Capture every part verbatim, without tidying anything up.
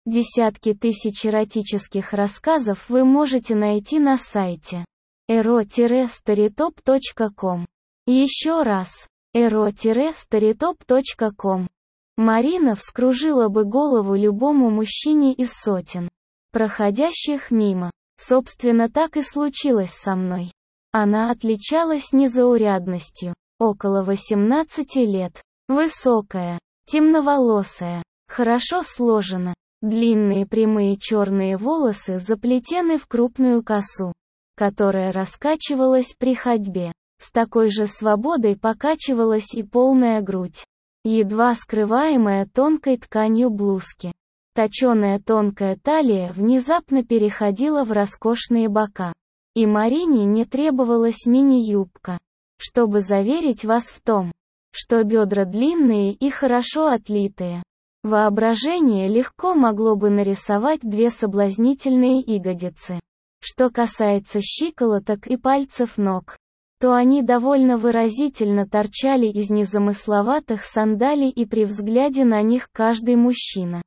Десятки тысяч эротических рассказов вы можете найти на сайте эро старитоп точка ком. Еще раз, эро старитоп точка ком. Марина вскружила бы голову любому мужчине из сотен, проходящих мимо. Собственно, так и случилось со мной. Она отличалась незаурядностью. Около восемнадцати лет. Высокая, темноволосая, хорошо сложена. Длинные прямые черные волосы заплетены в крупную косу, которая раскачивалась при ходьбе. С такой же свободой покачивалась и полная грудь, едва скрываемая тонкой тканью блузки. Точеная тонкая талия внезапно переходила в роскошные бока. И Марине не требовалась мини-юбка, чтобы заверить вас в том, что бедра длинные и хорошо отлитые. Воображение легко могло бы нарисовать две соблазнительные ягодицы. Что касается щиколоток и пальцев ног, то они довольно выразительно торчали из незамысловатых сандалий, и при взгляде на них каждый мужчина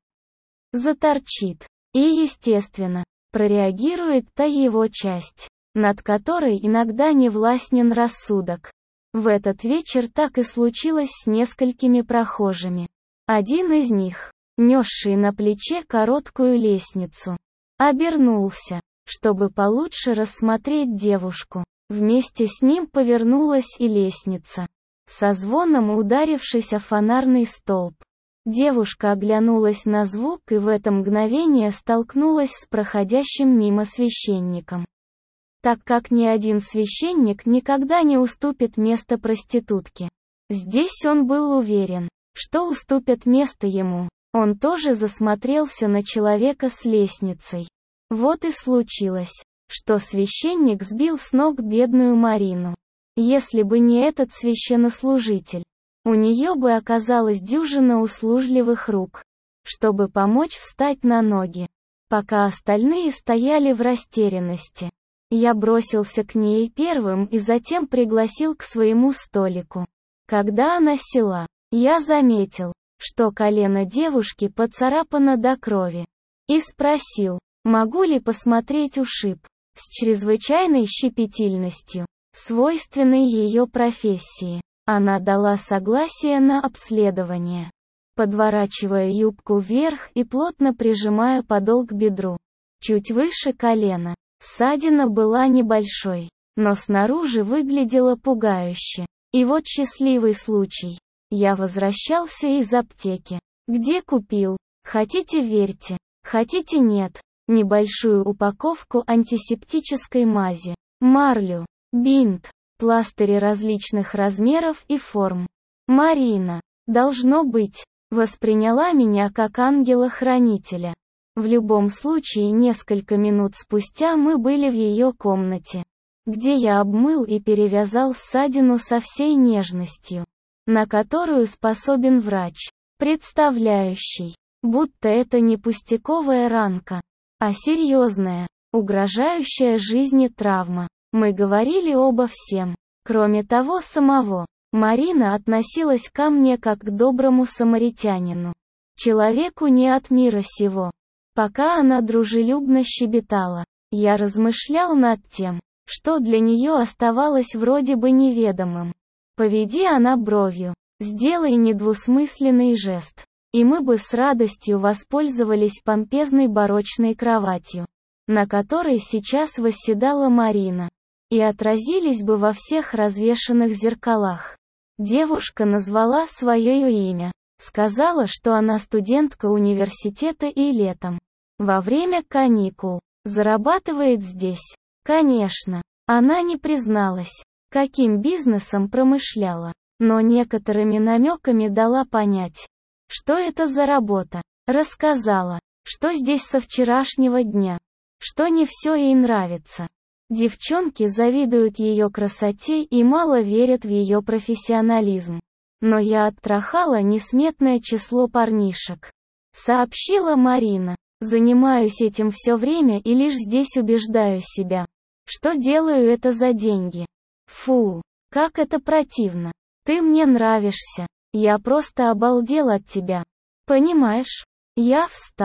заторчит. И, естественно, прореагирует та его часть, над которой иногда не властен рассудок. В этот вечер так и случилось с несколькими прохожими. Один из них, несший на плече короткую лестницу, обернулся, чтобы получше рассмотреть девушку. Вместе с ним повернулась и лестница, со звоном ударившись о фонарный столб. Девушка оглянулась на звук и в это мгновение столкнулась с проходящим мимо священником. Так как ни один священник никогда не уступит место проститутке. Здесь он был уверен, что уступят место ему. Он тоже засмотрелся на человека с лестницей. Вот и случилось, что священник сбил с ног бедную Марину. Если бы не этот священнослужитель, у нее бы оказалась дюжина услужливых рук, чтобы помочь встать на ноги, пока остальные стояли в растерянности. Я бросился к ней первым и затем пригласил к своему столику. Когда она села, я заметил, что колено девушки поцарапано до крови, и спросил, могу ли посмотреть ушиб, с чрезвычайной щепетильностью, свойственной ее профессии. Она дала согласие на обследование, подворачивая юбку вверх и плотно прижимая подол к бедру, чуть выше колена. Ссадина была небольшой, но снаружи выглядела пугающе. И вот счастливый случай. Я возвращался из аптеки, где купил, хотите верьте, хотите нет, небольшую упаковку антисептической мази, марлю, бинт, пластыри различных размеров и форм. Марина, должно быть, восприняла меня как ангела-хранителя. В любом случае, несколько минут спустя мы были в ее комнате, где я обмыл и перевязал ссадину со всей нежностью, на которую способен врач, представляющий, будто это не пустяковая ранка, а серьезная, угрожающая жизни травма. Мы говорили обо всем, кроме того самого. Марина относилась ко мне как к доброму самаритянину, человеку не от мира сего. Пока она дружелюбно щебетала, я размышлял над тем, что для нее оставалось вроде бы неведомым. Поведи она бровью, сделай недвусмысленный жест, и мы бы с радостью воспользовались помпезной барочной кроватью, на которой сейчас восседала Марина, и отразились бы во всех развешанных зеркалах. Девушка назвала свое имя, сказала, что она студентка университета и летом, во время каникул, зарабатывает здесь. Конечно, она не призналась, каким бизнесом промышляла, но некоторыми намеками дала понять, что это за работа. Рассказала, что здесь со вчерашнего дня, что не все ей нравится. Девчонки завидуют ее красоте и мало верят в ее профессионализм. Но я оттрахала несметное число парнишек. Сообщила Марина. Занимаюсь этим все время и лишь здесь убеждаю себя, что делаю это за деньги. Фу, как это противно. Ты мне нравишься. Я просто обалдел от тебя. Понимаешь? Я встал.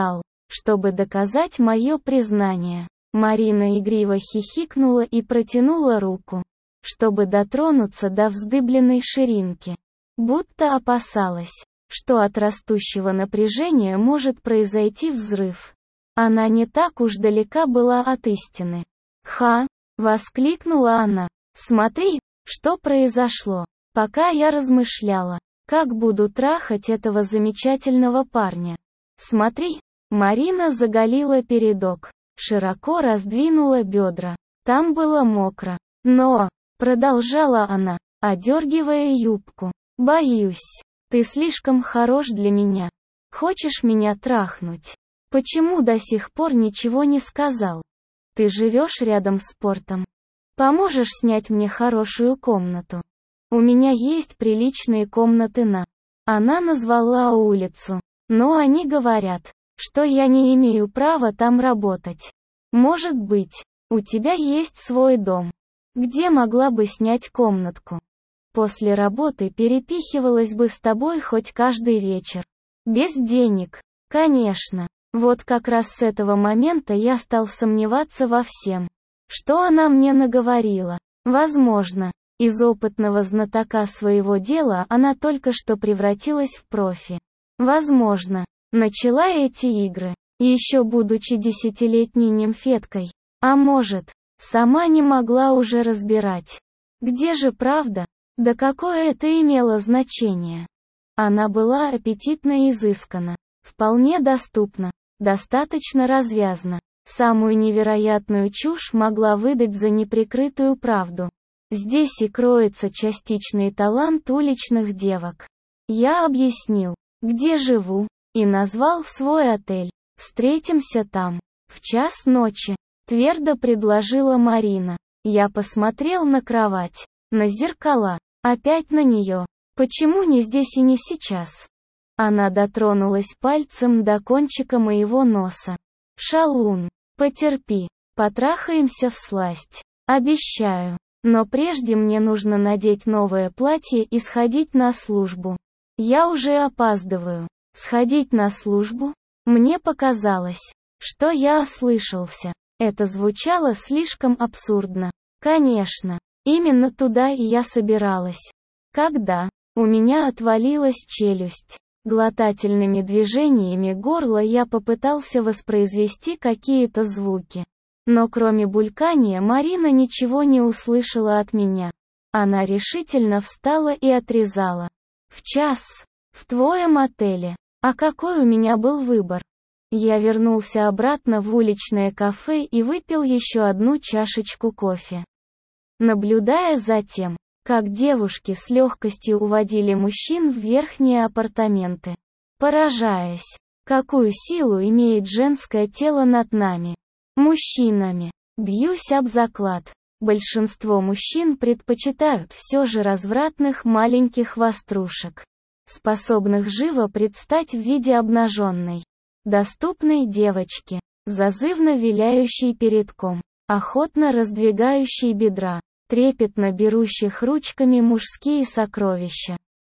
чтобы доказать мое признание. Марина игриво хихикнула и протянула руку, чтобы дотронуться до вздыбленной ширинки. Будто опасалась, что от растущего напряжения может произойти взрыв. Она не так уж далека была от истины. «Ха!» — воскликнула она. «Смотри, что произошло!» Пока я размышляла, как буду трахать этого замечательного парня. «Смотри!» Марина заголила передок, широко раздвинула бедра. Там было мокро. «Но!» — продолжала она, одергивая юбку. «Боюсь, ты слишком хорош для меня. Хочешь меня трахнуть? Почему до сих пор ничего не сказал? Ты живешь рядом с портом. Поможешь снять мне хорошую комнату? У меня есть приличные комнаты на...» Она назвала улицу. «Но они говорят, что я не имею права там работать. Может быть, у тебя есть свой дом, где могла бы снять комнатку. После работы перепихивалась бы с тобой хоть каждый вечер. Без денег, конечно». Вот как раз с этого момента я стал сомневаться во всем, что она мне наговорила. Возможно, из опытного знатока своего дела она только что превратилась в профи. Возможно, начала эти игры, еще будучи десятилетней нимфеткой. А может, сама не могла уже разбирать. Где же правда? Да какое это имело значение? Она была аппетитно и изысканна, вполне доступна, достаточно развязна. Самую невероятную чушь могла выдать за неприкрытую правду. Здесь и кроется частичный талант уличных девок. Я объяснил, где живу, и назвал свой отель. «Встретимся там. В час ночи», — твердо предложила Марина. Я посмотрел на кровать, на зеркала, опять на нее. Почему не здесь и не сейчас? Она дотронулась пальцем до кончика моего носа. «Шалун, потерпи, потрахаемся всласть. Обещаю. Но прежде мне нужно надеть новое платье и сходить на службу. Я уже опаздываю. Сходить на службу?» Мне показалось, что я ослышался. Это звучало слишком абсурдно. Конечно, именно туда и я собиралась. Когда у меня отвалилась челюсть. Глотательными движениями горла я попытался воспроизвести какие-то звуки. Но кроме булькания Марина ничего не услышала от меня. Она решительно встала и отрезала. «В час. В твоем отеле. А какой у меня был выбор?» Я вернулся обратно в уличное кафе и выпил еще одну чашечку кофе. Наблюдая за тем, как девушки с легкостью уводили мужчин в верхние апартаменты. Поражаясь, какую силу имеет женское тело над нами, мужчинами. Бьюсь об заклад. Большинство мужчин предпочитают все же развратных маленьких вострушек, способных живо предстать в виде обнаженной, доступной девочки, зазывно виляющей передком, охотно раздвигающей бедра, трепетно берущих ручками мужские сокровища.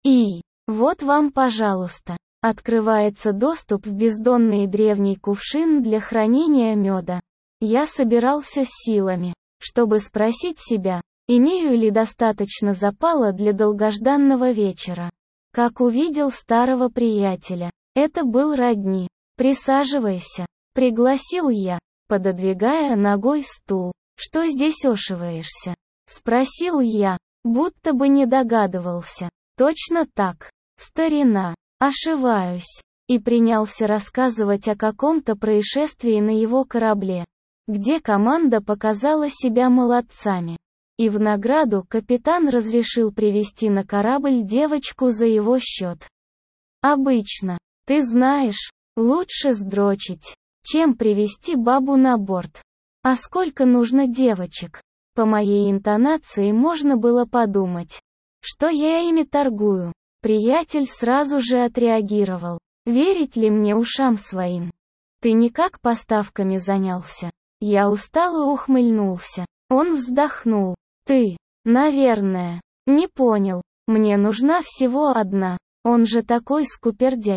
И вот вам, пожалуйста, открывается доступ в бездонный древний кувшин для хранения меда. Я собирался с силами, чтобы спросить себя, имею ли достаточно запала для долгожданного вечера. Как увидел старого приятеля. Это был родни. «Присаживайся», — пригласил я, пододвигая ногой стул. «Что здесь ошиваешься?» — спросил я, будто бы не догадывался. «Точно так, старина, ошиваюсь», и принялся рассказывать о каком-то происшествии на его корабле, где команда показала себя молодцами. И в награду капитан разрешил привезти на корабль девочку за его счет. Обычно, ты знаешь, лучше сдрочить, чем привезти бабу на борт. А сколько нужно девочек? По моей интонации можно было подумать, что я ими торгую. Приятель сразу же отреагировал. Верить ли мне ушам своим? Ты никак поставками занялся? Я устало ухмыльнулся. Он вздохнул. Ты, наверное, не понял. Мне нужна всего одна. Он же такой скупердяй.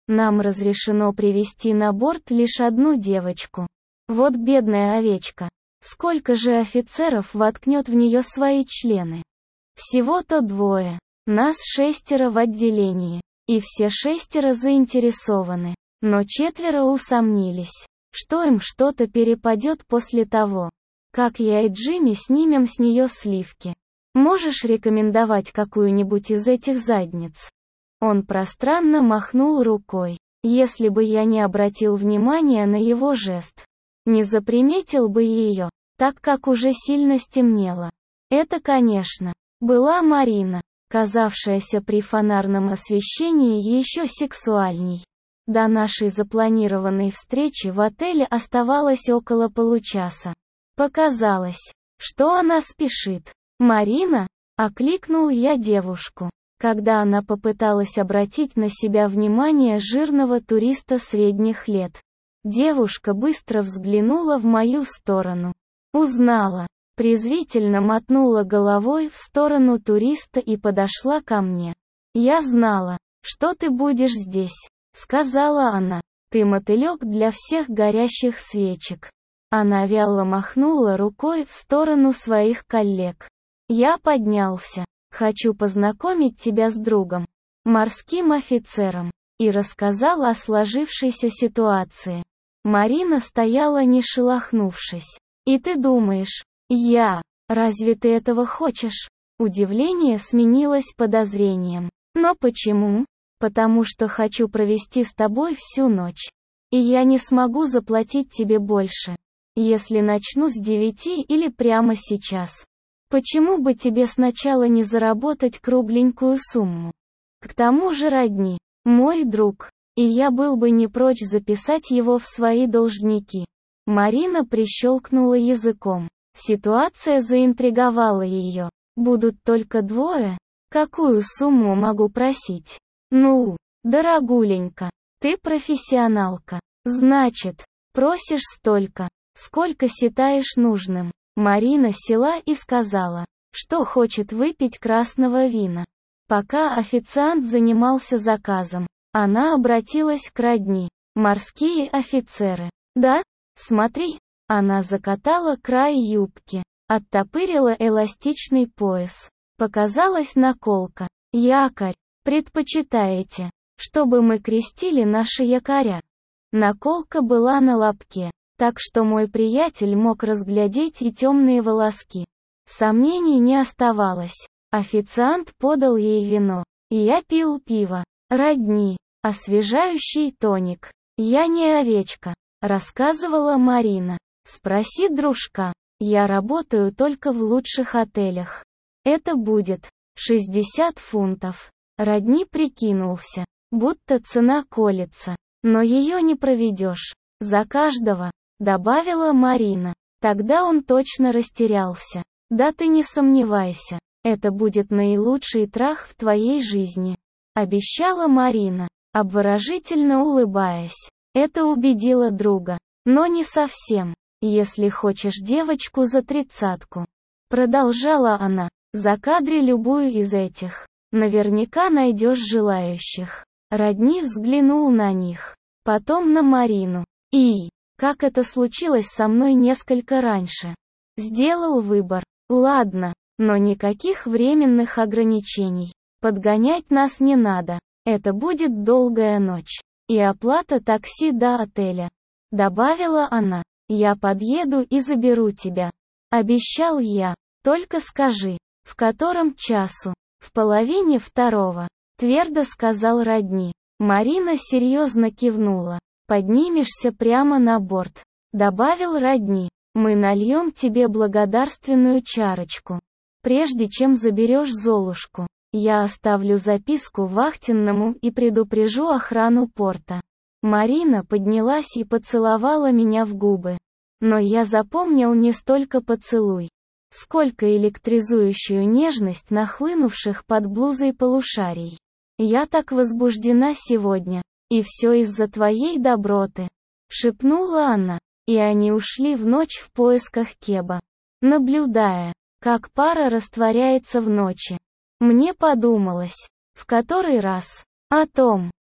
Нам разрешено привести на борт лишь одну девочку. Вот бедная овечка. Сколько же офицеров воткнет в нее свои члены? Всего-то двое. Нас шестеро в отделении. И все шестеро заинтересованы. Но четверо усомнились, что им что-то перепадет после того, как я и Джимми снимем с нее сливки. Можешь рекомендовать какую-нибудь из этих задниц? Он пространно махнул рукой. Если бы я не обратил внимания на его жест, не заприметил бы ее, так как уже сильно стемнело. Это, конечно, была Марина, казавшаяся при фонарном освещении еще сексуальней. До нашей запланированной встречи в отеле оставалось около получаса. Показалось, что она спешит. «Марина?» — окликнул я девушку, когда она попыталась обратить на себя внимание жирного туриста средних лет. Девушка быстро взглянула в мою сторону. Узнала, презрительно мотнула головой в сторону туриста и подошла ко мне. «Я знала, что ты будешь здесь», — сказала она. «Ты мотылек для всех горящих свечек». Она вяло махнула рукой в сторону своих коллег. Я поднялся. «Хочу познакомить тебя с другом, морским офицером», и рассказал о сложившейся ситуации. Марина стояла не шелохнувшись. «И ты думаешь, я, разве ты этого хочешь?» Удивление сменилось подозрением. «Но почему?» «Потому что хочу провести с тобой всю ночь. И я не смогу заплатить тебе больше, если начну с девяти или прямо сейчас. Почему бы тебе сначала не заработать кругленькую сумму? К тому же родни, мой друг, и я был бы не прочь записать его в свои должники». Марина прищелкнула языком. Ситуация заинтриговала ее. «Будут только двое? Какую сумму могу просить?» «Ну, дорогуленька, ты профессионалка. Значит, просишь столько, сколько считаешь нужным». Марина села и сказала, что хочет выпить красного вина. Пока официант занимался заказом, она обратилась к родни. «Морские офицеры. Да? Смотри». Она закатала край юбки, оттопырила эластичный пояс. Показалась наколка. «Якорь. Предпочитаете, чтобы мы крестили наши якоря?» Наколка была на лобке, так что мой приятель мог разглядеть и темные волоски. Сомнений не оставалось. Официант подал ей вино, и я пил пиво. «Родни, освежающий тоник. Я не овечка», — рассказывала Марина. «Спроси дружка. Я работаю только в лучших отелях. Это будет шестьдесят фунтов». Родни прикинулся, будто цена колется, но ее не проведешь. «За каждого», — добавила Марина. Тогда он точно растерялся. «Да ты не сомневайся, это будет наилучший трах в твоей жизни», — обещала Марина, обворожительно улыбаясь. Это убедило друга. «Но не совсем, если хочешь девочку за тридцатку», — продолжала она. «Закадри любую из этих. Наверняка найдешь желающих». Родни взглянул на них, потом на Марину. «И, как это случилось со мной несколько раньше. Сделал выбор. Ладно, но никаких временных ограничений. Подгонять нас не надо. Это будет долгая ночь. И оплата такси до отеля», — добавила она. «Я подъеду и заберу тебя», — обещал я. «Только скажи, в котором часу?» «В половине второго», — твердо сказал Родни. Марина серьезно кивнула. «Поднимешься прямо на борт», — добавил Родни. «Мы нальем тебе благодарственную чарочку. Прежде чем заберешь Золушку, я оставлю записку вахтенному и предупрежу охрану порта». Марина поднялась и поцеловала меня в губы. Но я запомнил не столько поцелуй, сколько электризующую нежность нахлынувших под блузой полушарий. «Я так возбуждена сегодня, и все из-за твоей доброты», — шепнула она, и они ушли в ночь в поисках Кеба, наблюдая, как пара растворяется в ночи. Мне подумалось, в который раз, о том,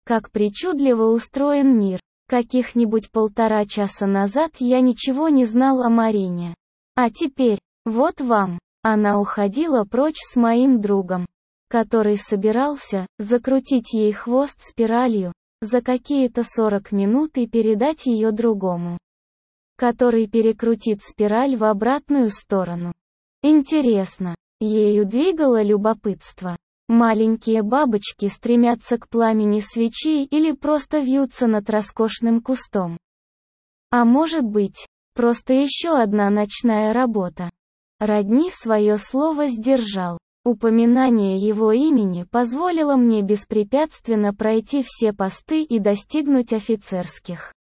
Как причудливо устроен мир. Каких-нибудь полтора часа назад я ничего не знал о Марине. А теперь, вот вам, она уходила прочь с моим другом, который собирался закрутить ей хвост спиралью за какие-то сорок минут и передать ее другому, который перекрутит спираль в обратную сторону. Интересно, ею двигало любопытство. Маленькие бабочки стремятся к пламени свечи или просто вьются над роскошным кустом. А может быть, просто еще одна ночная работа. Родни свое слово сдержал. Упоминание его имени позволило мне беспрепятственно пройти все посты и достигнуть офицерских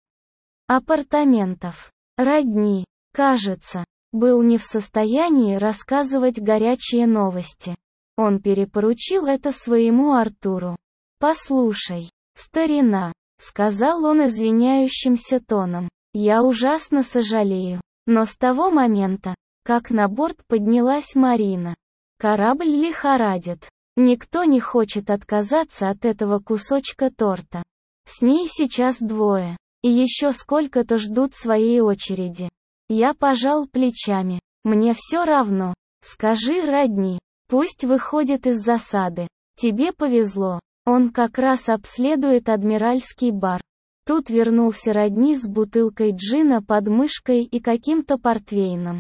апартаментов. Родни, кажется, был не в состоянии рассказывать горячие новости. Он перепоручил это своему Артуру. «Послушай, старина», — сказал он извиняющимся тоном, — «я ужасно сожалею, но с того момента, как на борт поднялась Марина, корабль лихорадит. Никто не хочет отказаться от этого кусочка торта. С ней сейчас двое, и еще сколько-то ждут своей очереди». Я пожал плечами. «Мне все равно. Скажи Родни, пусть выходит из засады. Тебе повезло. Он как раз обследует Адмиральский бар». Тут вернулся Родни с бутылкой джина под мышкой и каким-то портвейном.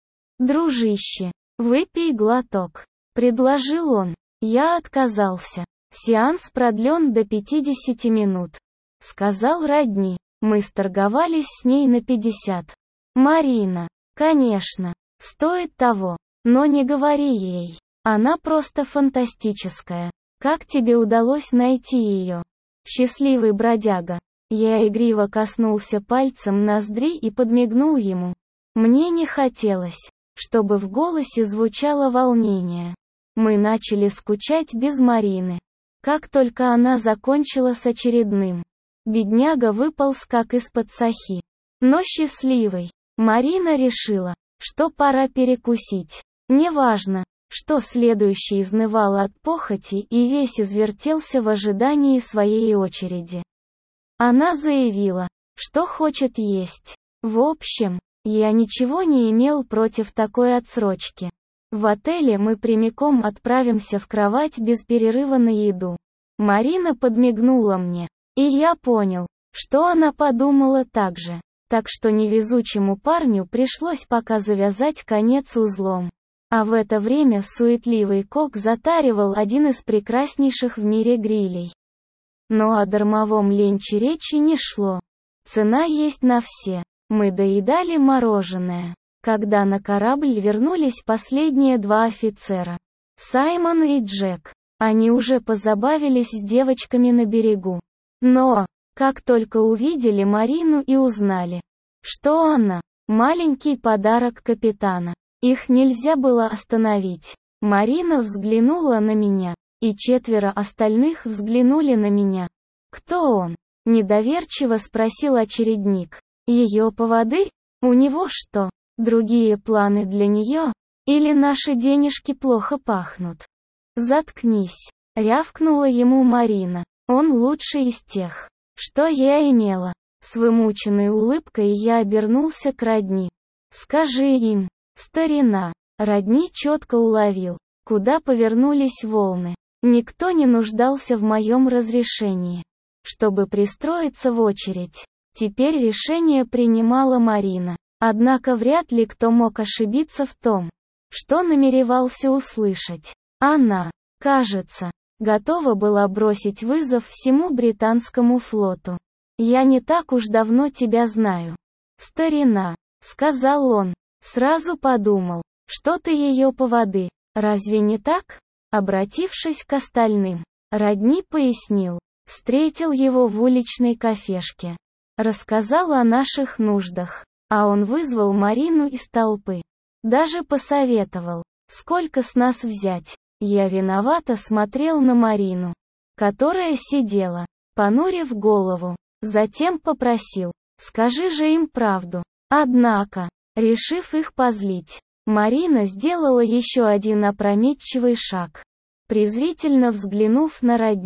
«Дружище, выпей глоток», — предложил он. Я отказался. «Сеанс продлен до пятидесяти минут», — сказал Родни. Мы сторговались с ней на пятьдесят. «Марина, конечно, стоит того, но не говори ей. Она просто фантастическая. Как тебе удалось найти ее? Счастливый бродяга». Я игриво коснулся пальцем ноздри и подмигнул ему. Мне не хотелось, чтобы в голосе звучало волнение. Мы начали скучать без Марины. Как только она закончила с очередным, бедняга выполз как из-под сахи. Но счастливый. Марина решила, что пора перекусить. Неважно, что следующий изнывал от похоти и весь извертелся в ожидании своей очереди. Она заявила, что хочет есть. В общем, я ничего не имел против такой отсрочки. В отеле мы прямиком отправимся в кровать без перерыва на еду. Марина подмигнула мне, и я понял, что она подумала так же. Так что невезучему парню пришлось пока завязать конец узлом. А в это время суетливый кок затаривал один из прекраснейших в мире грилей. Но о дармовом ленче речи не шло. Цена есть на все. Мы доедали мороженое. Когда на корабль вернулись последние два офицера, Саймон и Джек, они уже позабавились с девочками на берегу. Но, как только увидели Марину и узнали, что она – маленький подарок капитана, их нельзя было остановить. Марина взглянула на меня, и четверо остальных взглянули на меня. «Кто он?» – недоверчиво спросил очередник. «Ее поводырь? У него что, другие планы для нее? Или наши денежки плохо пахнут?» «Заткнись», – рявкнула ему Марина. «Он лучший из тех, что я имела». С вымученной улыбкой я обернулся к Родни. «Скажи им, старина». Родни четко уловил, куда повернулись волны. Никто не нуждался в моем разрешении, чтобы пристроиться в очередь. Теперь решение принимала Марина. Однако вряд ли кто мог ошибиться в том, что намеревался услышать. Она, кажется, готова была бросить вызов всему британскому флоту. «Я не так уж давно тебя знаю, старина», — сказал он. Сразу подумал, что ты ее поводы. Разве не так? Обратившись к остальным, Родни пояснил. Встретил его в уличной кафешке. Рассказал о наших нуждах. А он вызвал Марину из толпы. Даже посоветовал, сколько с нас взять. Я виновато смотрел на Марину, которая сидела, понурив голову. Затем попросил, скажи же им правду. Однако, решив их позлить, Марина сделала еще один опрометчивый шаг. Презрительно взглянув на Родни,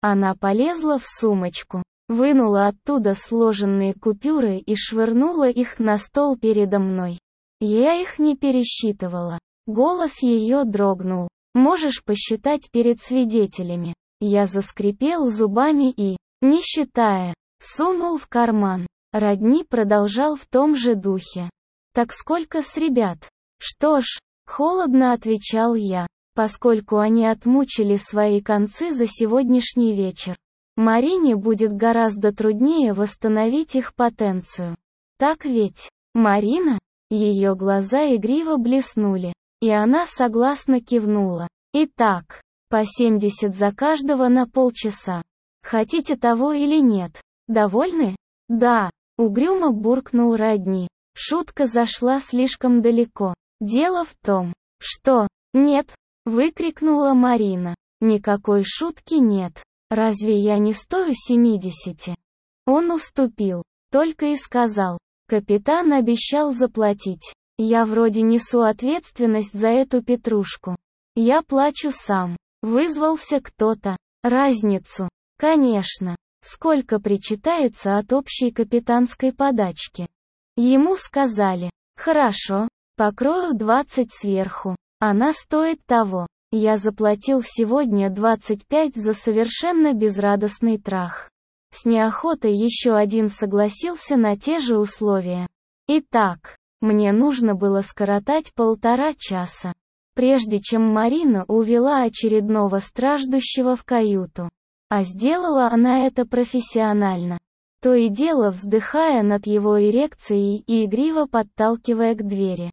Она полезла в сумочку, вынула оттуда сложенные купюры и швырнула их на стол передо мной. Я их не пересчитывала. Голос ее дрогнул. Можешь посчитать перед свидетелями. Я заскрипел зубами и, не считая, сунул в карман. Родни продолжал в том же духе. Так сколько с ребят? Что ж, холодно отвечал я, поскольку они отмучили свои концы за сегодняшний вечер. Марине будет гораздо труднее восстановить их потенцию. Так ведь, Марина? Ее глаза игриво блеснули, и она согласно кивнула. Итак, по семьдесят за каждого на полчаса. Хотите того или нет? Довольны? Да, угрюмо буркнул Родни. Шутка зашла слишком далеко. Дело в том, что... Нет, выкрикнула Марина. Никакой шутки нет. Разве я не стою семидесяти? Он уступил, только и сказал. Капитан обещал заплатить. Я вроде несу ответственность за эту петрушку. Я плачу сам. Вызвался кто-то. Разницу. Конечно. Сколько причитается от общей капитанской подачки? Ему сказали. Хорошо, покрою двадцать сверху. Она стоит того. Я заплатил сегодня двадцать пять за совершенно безрадостный трах. С неохотой еще один согласился на те же условия. Итак, мне нужно было скоротать полтора часа, прежде чем Марина увела очередного страждущего в каюту. А сделала она это профессионально. То и дело вздыхая над его эрекцией и игриво подталкивая к двери.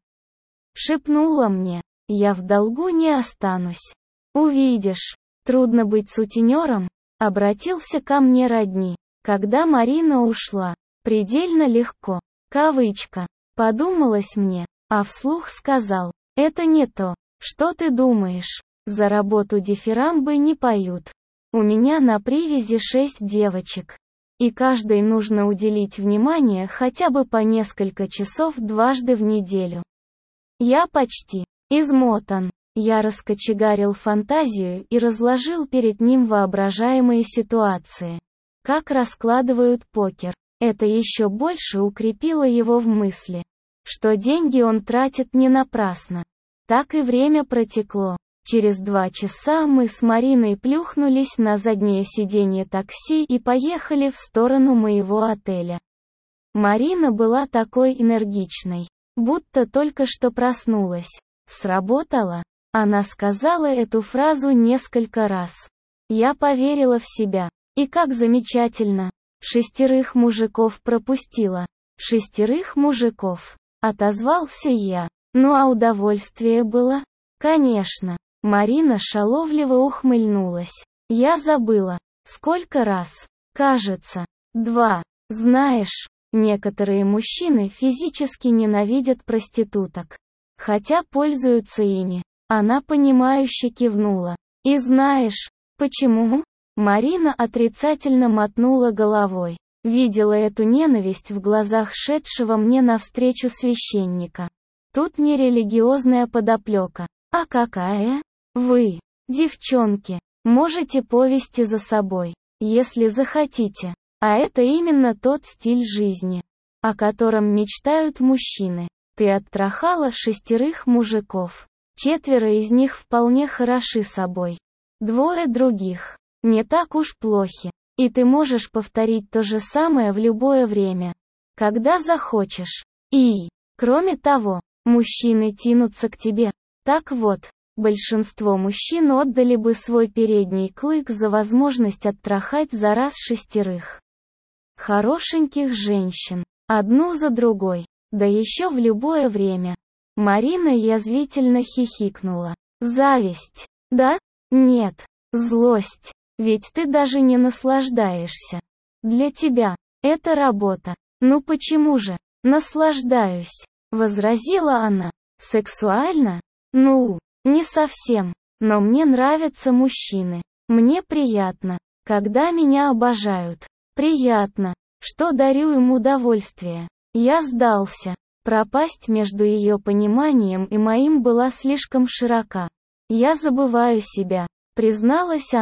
Шепнула мне. Я в долгу не останусь. Увидишь. Трудно быть сутенером, обратился ко мне Родни. Когда Марина ушла. Предельно легко. Кавычка. Подумалось мне, а вслух сказал. Это не то, что ты думаешь. За работу дифирамбы не поют. У меня на привязи шесть девочек. И каждой нужно уделить внимание хотя бы по несколько часов дважды в неделю. Я почти измотан. Я раскочегарил фантазию и разложил перед ним воображаемые ситуации. Как раскладывают покер. Это еще больше укрепило его в мысли, что деньги он тратит не напрасно. Так и время протекло. Через два часа мы с Мариной плюхнулись на заднее сиденье такси и поехали в сторону моего отеля. Марина была такой энергичной, будто только что проснулась. Сработало? Она сказала эту фразу несколько раз. Я поверила в себя. И как замечательно. Шестерых мужиков пропустила. Шестерых мужиков. Отозвался я. Ну а удовольствие было? Конечно. Марина шаловливо ухмыльнулась. Я забыла. Сколько раз? Кажется. Два. Знаешь, некоторые мужчины физически ненавидят проституток. Хотя пользуются ими. Она понимающе кивнула. И знаешь, почему? Марина отрицательно мотнула головой. Видела эту ненависть в глазах шедшего мне навстречу священника. Тут не религиозная подоплека. А какая? Вы, девчонки, можете повести за собой, если захотите. А это именно тот стиль жизни, о котором мечтают мужчины. Ты оттрахала шестерых мужиков. Четверо из них вполне хороши собой. Двое других не так уж плохи. И ты можешь повторить то же самое в любое время, когда захочешь. И, кроме того, мужчины тянутся к тебе. Так вот, большинство мужчин отдали бы свой передний клык за возможность оттрахать за раз шестерых хорошеньких женщин, одну за другой, да еще в любое время. Марина язвительно хихикнула. Зависть, да? Нет, злость. Ведь ты даже не наслаждаешься. Для тебя это работа. Ну почему же? Наслаждаюсь, возразила она. Сексуально? Ну, не совсем. Но мне нравятся мужчины. Мне приятно, когда меня обожают. Приятно, что дарю им удовольствие. Я сдался. Пропасть между ее пониманием и моим была слишком широка. Я забываю себя, призналась она.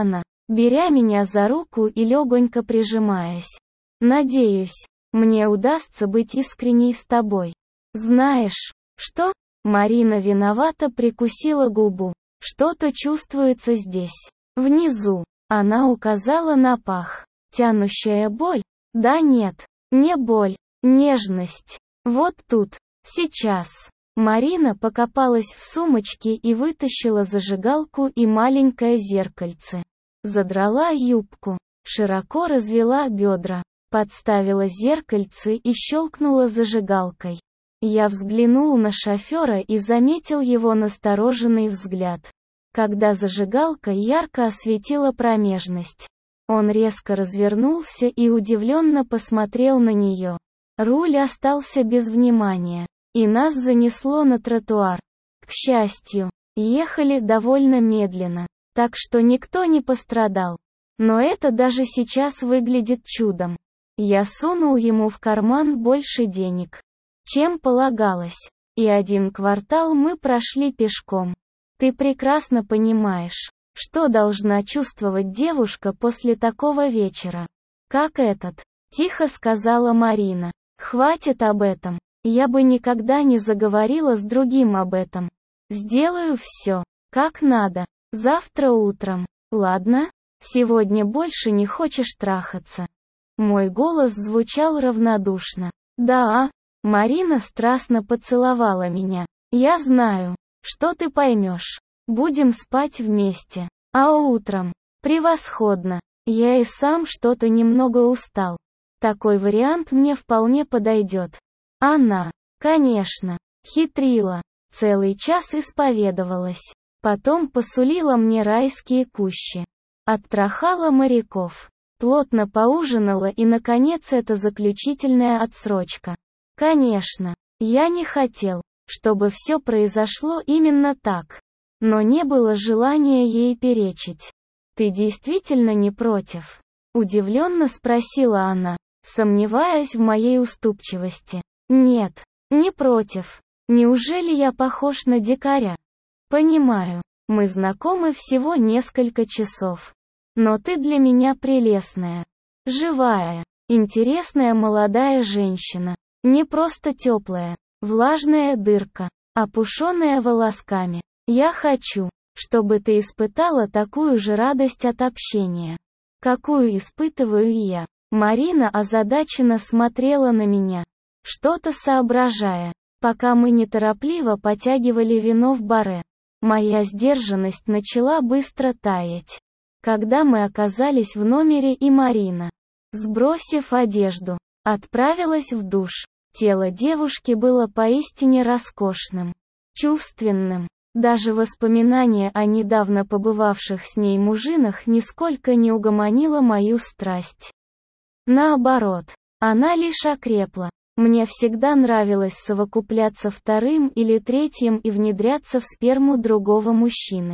беря меня за руку и легонько прижимаясь. «Надеюсь, мне удастся быть искренней с тобой. Знаешь, что?» Марина виновато прикусила губу. «Что-то чувствуется здесь. Внизу». Она указала на пах. «Тянущая боль?» «Да нет, не боль, нежность. Вот тут, сейчас». Марина покопалась в сумочке и вытащила зажигалку и маленькое зеркальце. Задрала юбку, широко развела бедра, подставила зеркальце и щелкнула зажигалкой. Я взглянул на шофера и заметил его настороженный взгляд. Когда зажигалка ярко осветила промежность, он резко развернулся и удивленно посмотрел на нее. Руль остался без внимания, и нас занесло на тротуар. К счастью, ехали довольно медленно, так что никто не пострадал. Но это даже сейчас выглядит чудом. Я сунул ему в карман больше денег, чем полагалось, и один квартал мы прошли пешком. Ты прекрасно понимаешь, что должна чувствовать девушка после такого вечера. Как этот, тихо сказала Марина. Хватит об этом. Я бы никогда не заговорила с другим об этом. Сделаю все, как надо, завтра утром. Ладно? Сегодня больше не хочешь трахаться? Мой голос звучал равнодушно. Да. Марина страстно поцеловала меня. Я знаю, что ты поймешь. Будем спать вместе. А утром? Превосходно. Я и сам что-то немного устал. Такой вариант мне вполне подойдет. Она, конечно, хитрила. Целый час исповедовалась. Потом посулила мне райские кущи. Оттрахала моряков. Плотно поужинала и, наконец, это заключительная отсрочка. Конечно, я не хотел, чтобы все произошло именно так. Но не было желания ей перечить. «Ты действительно не против?» Удивленно спросила она, сомневаясь в моей уступчивости. «Нет, не против. Неужели я похож на дикаря?» «Понимаю, мы знакомы всего несколько часов. Но ты для меня прелестная, живая, интересная молодая женщина. Не просто теплая, влажная дырка, опушенная волосками. Я хочу, чтобы ты испытала такую же радость от общения, какую испытываю я». Марина озадаченно смотрела на меня, что-то соображая, пока мы неторопливо потягивали вино в баре. Моя сдержанность начала быстро таять, когда мы оказались в номере, и Марина, сбросив одежду, отправилась в душ. Тело девушки было поистине роскошным, чувственным. Даже воспоминание о недавно побывавших с ней мужинах нисколько не угомонило мою страсть. Наоборот, она лишь окрепла. Мне всегда нравилось совокупляться вторым или третьим и внедряться в сперму другого мужчины.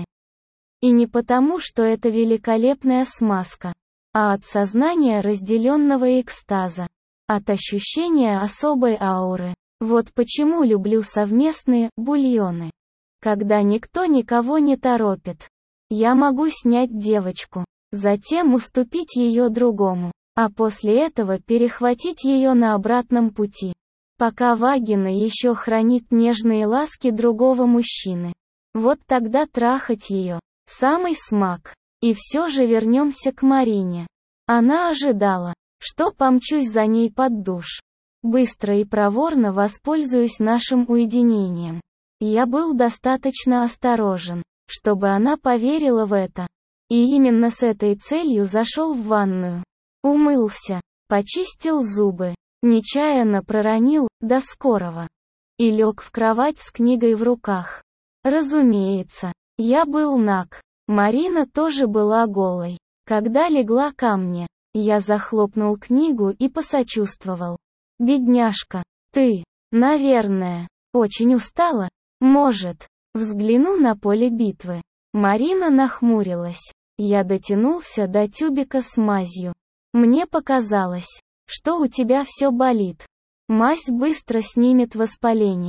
И не потому, что это великолепная смазка, а от сознания разделенного экстаза, от ощущения особой ауры. Вот почему люблю совместные бульоны. Когда никто никого не торопит. Я могу снять девочку, затем уступить ее другому, а после этого перехватить ее на обратном пути, пока вагина еще хранит нежные ласки другого мужчины. Вот тогда трахать ее. Самый смак. И все же вернемся к Марине. Она ожидала, что помчусь за ней под душ. Быстро и проворно воспользуюсь нашим уединением. Я был достаточно осторожен, чтобы она поверила в это. И именно с этой целью зашел в ванную. Умылся, почистил зубы, нечаянно проронил «до скорого» и лег в кровать с книгой в руках. Разумеется, я был наг. Марина тоже была голой. Когда легла ко мне, я захлопнул книгу и посочувствовал. «Бедняжка, ты, наверное, очень устала? Может, взгляну на поле битвы?» Марина нахмурилась. Я дотянулся до тюбика с мазью. «Мне показалось, что у тебя все болит. Мазь быстро снимет воспаление.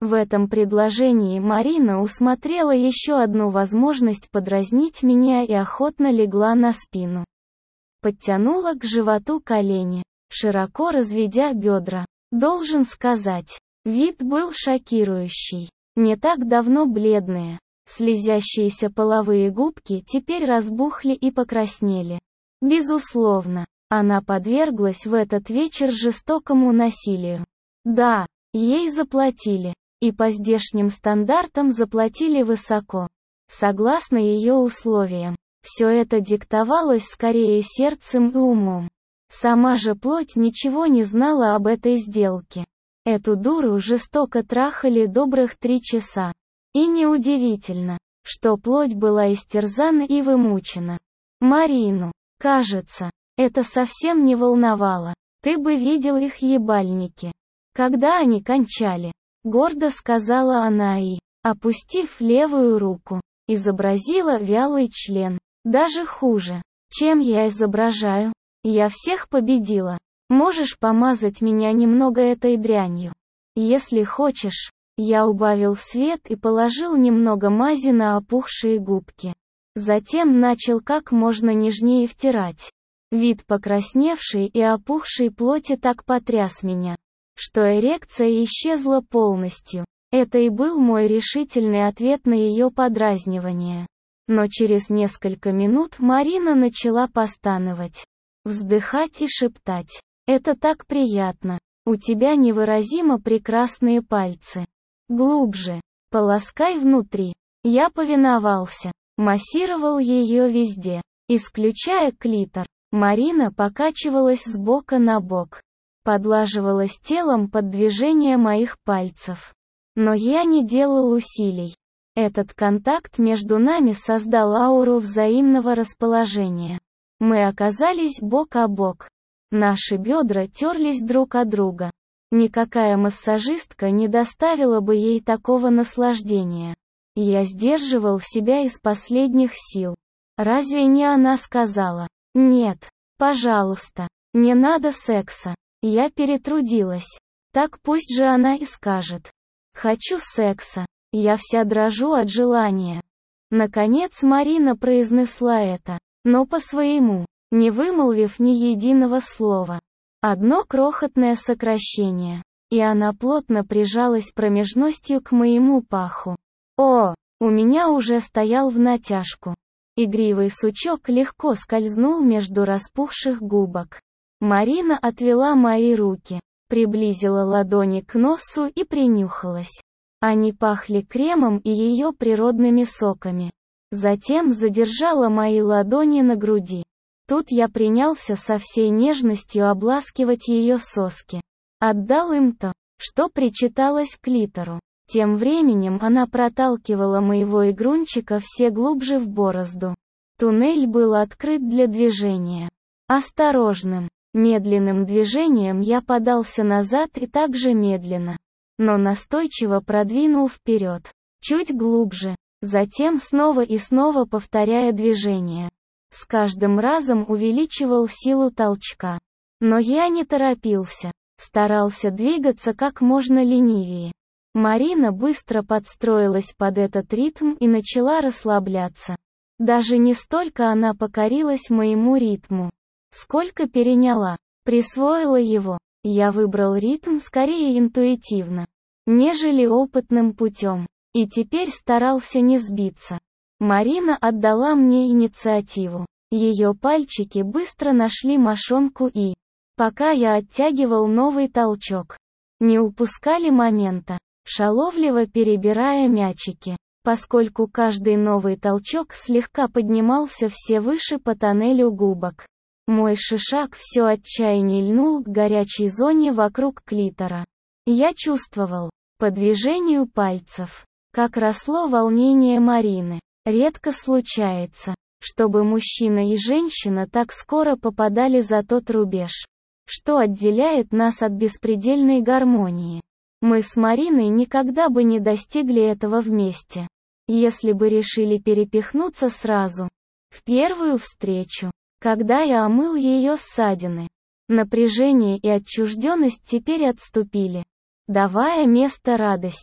В этом предложении Марина усмотрела еще одну возможность подразнить меня и охотно легла на спину. Подтянула к животу колени, широко разведя бедра. Должен сказать, вид был шокирующий. Не так давно бледные, слезящиеся половые губки теперь разбухли и покраснели. Безусловно, она подверглась в этот вечер жестокому насилию. Да, ей заплатили. И по здешним стандартам заплатили высоко. Согласно ее условиям, все это диктовалось скорее сердцем и умом. Сама же плоть ничего не знала об этой сделке. Эту дуру жестоко трахали добрых три часа. И неудивительно, что плоть была истерзана и вымучена. Марину, кажется, это совсем не волновало. Ты бы видел их ебальники. Когда они кончали. Гордо сказала она и, опустив левую руку, изобразила вялый член. Даже хуже, чем я изображаю. Я всех победила. Можешь помазать меня немного этой дрянью? Если хочешь. Я убавил свет и положил немного мази на опухшие губки. Затем начал как можно нежнее втирать. Вид покрасневшей и опухшей плоти так потряс меня, что эрекция исчезла полностью. Это и был мой решительный ответ на ее подразнивание. Но через несколько минут Марина начала постановать, вздыхать и шептать. «Это так приятно. У тебя невыразимо прекрасные пальцы. Глубже. Полоскай внутри». Я повиновался. Массировал ее везде, исключая клитор. Марина покачивалась с бока на бок. Подлаживалась телом под движение моих пальцев. Но я не делал усилий. Этот контакт между нами создал ауру взаимного расположения. Мы оказались бок о бок. Наши бедра терлись друг о друга. Никакая массажистка не доставила бы ей такого наслаждения. Я сдерживал себя из последних сил. Разве не она сказала: «Нет, пожалуйста, не надо секса». Я перетрудилась. Так пусть же она и скажет. Хочу секса. Я вся дрожу от желания. Наконец Марина произнесла это, но по-своему, не вымолвив ни единого слова. Одно крохотное сокращение, и она плотно прижалась промежностью к моему паху. О, у меня уже стоял в натяжку. Игривый сучок легко скользнул между распухших губок. Марина отвела мои руки, приблизила ладони к носу и принюхалась. Они пахли кремом и ее природными соками. Затем задержала мои ладони на груди. Тут я принялся со всей нежностью обласкивать ее соски. Отдал им то, что причиталось к клитору. Тем временем она проталкивала моего игрунчика все глубже в борозду. Туннель был открыт для движения. Осторожным, медленным движением я подался назад и также медленно, но настойчиво продвинул вперед, чуть глубже, затем снова и снова повторяя движение. С каждым разом увеличивал силу толчка. Но я не торопился, старался двигаться как можно ленивее. Марина быстро подстроилась под этот ритм и начала расслабляться. Даже не столько она покорилась моему ритму, сколько переняла, присвоила его. Я выбрал ритм скорее интуитивно, нежели опытным путем, и теперь старался не сбиться. Марина отдала мне инициативу. Ее пальчики быстро нашли мошонку и, пока я оттягивал новый толчок, не упускали момента, шаловливо перебирая мячики, поскольку каждый новый толчок слегка поднимался все выше по тоннелю губок. Мой шишак все отчаяннее льнул к горячей зоне вокруг клитора. Я чувствовал, по движению пальцев, как росло волнение Марины. Редко случается, чтобы мужчина и женщина так скоро попадали за тот рубеж, что отделяет нас от беспредельной гармонии. Мы с Мариной никогда бы не достигли этого вместе, если бы решили перепихнуться сразу, в первую встречу, когда я омыл ее ссадины. Напряжение и отчужденность теперь отступили, давая место радости.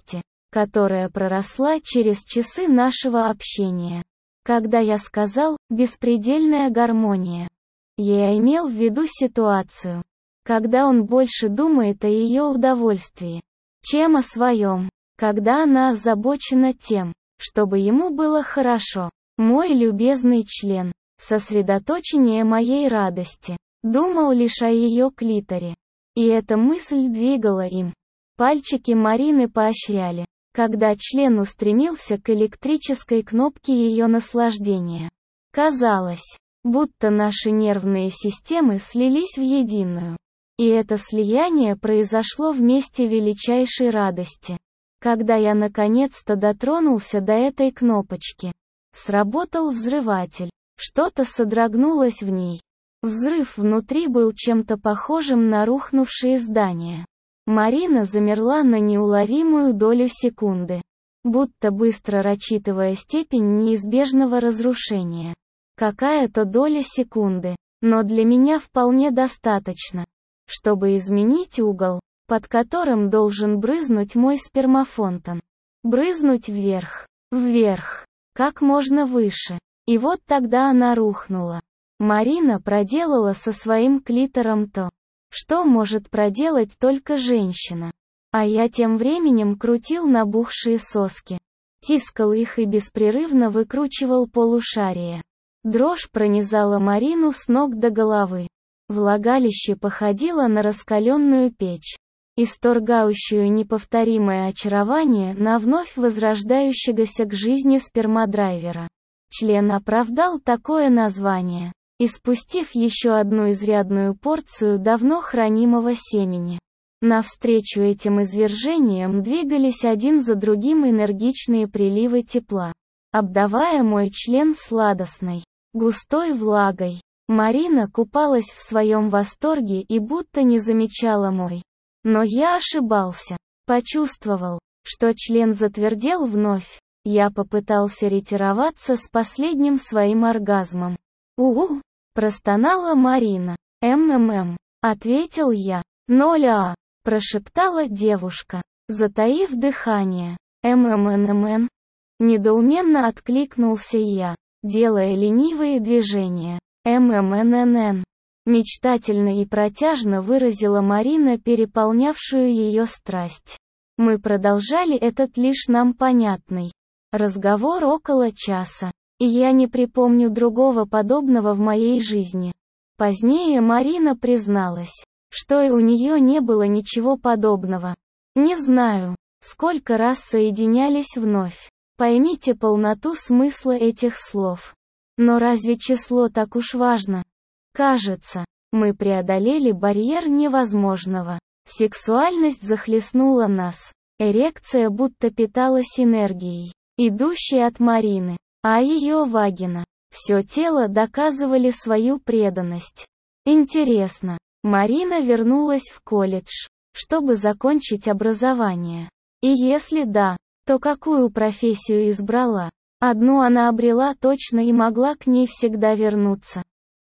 которая проросла через часы нашего общения. Когда я сказал «беспредельная гармония», я имел в виду ситуацию, когда он больше думает о ее удовольствии, чем о своем, когда она озабочена тем, чтобы ему было хорошо. Мой любезный член, сосредоточение моей радости, думал лишь о ее клиторе. И эта мысль двигала им. Пальчики Марины поощряли, когда член устремился к электрической кнопке ее наслаждения. Казалось, будто наши нервные системы слились в единую. И это слияние произошло вместе величайшей радости. Когда я наконец-то дотронулся до этой кнопочки, сработал взрыватель. Что-то содрогнулось в ней. Взрыв внутри был чем-то похожим на рухнувшие здания. Марина замерла на неуловимую долю секунды, будто быстро рассчитывая степень неизбежного разрушения. Какая-то доля секунды, но для меня вполне достаточно, чтобы изменить угол, под которым должен брызнуть мой спермофонтан. Брызнуть вверх, вверх, как можно выше. И вот тогда она рухнула. Марина проделала со своим клитором то, что может проделать только женщина. А я тем временем крутил набухшие соски, тискал их и беспрерывно выкручивал полушария. Дрожь пронизала Марину с ног до головы. Влагалище походило на раскаленную печь, исторгающую неповторимое очарование на вновь возрождающегося к жизни спермодрайвера. Член оправдал такое название, испустив еще одну изрядную порцию давно хранимого семени. Навстречу этим извержениям двигались один за другим энергичные приливы тепла, обдавая мой член сладостной, густой влагой. Марина купалась в своем восторге и будто не замечала мой. Но я ошибался. Почувствовал, что член затвердел вновь. Я попытался ретироваться с последним своим оргазмом. «У-у!» – простонала Марина. «М-м-м», – ответил я. «Ноля!» – прошептала девушка, затаив дыхание. «М-м-м-м-м». Недоуменно откликнулся я, делая ленивые движения. «М-м-м-м-м». Мечтательно и протяжно выразила Марина переполнявшую ее страсть. Мы продолжали этот лишь нам понятный разговор около часа, и я не припомню другого подобного в моей жизни. Позднее Марина призналась, что и у нее не было ничего подобного. Не знаю, сколько раз соединялись вновь. Поймите полноту смысла этих слов. Но разве число так уж важно? Кажется, мы преодолели барьер невозможного. Сексуальность захлестнула нас. Эрекция будто питалась энергией, идущей от Марины, а ее вагина, все тело доказывали свою преданность. Интересно, Марина вернулась в колледж, чтобы закончить образование? И если да, то какую профессию избрала? Одну она обрела точно и могла к ней всегда вернуться.